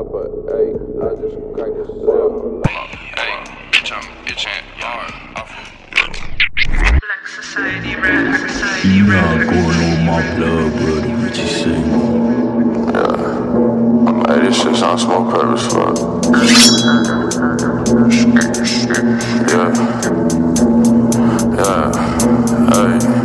up a A, I just cracked this cell. Hey, bitch, I'm itching yard. Black society red, society red. Going on my blood, brother, what you say? Yeah, I'ma hey, this shit sound smoke purpose, fuck. Yeah, hey.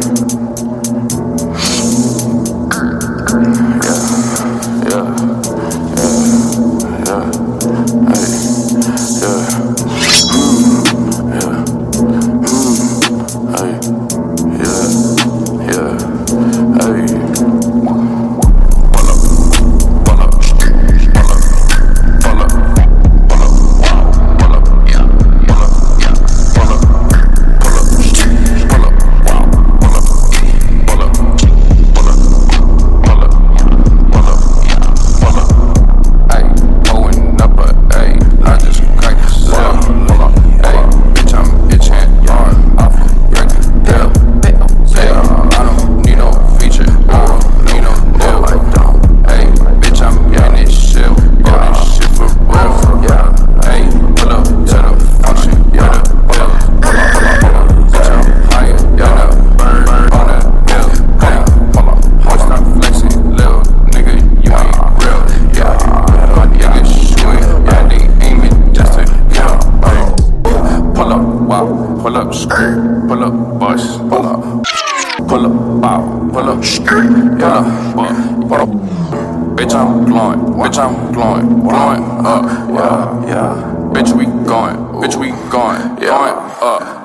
Pull up, skirt, pull up, bus, pull up, bow, pull up, skirt, pull up, bitch, I'm glowing, glowing up, yeah, bitch, we going, going up.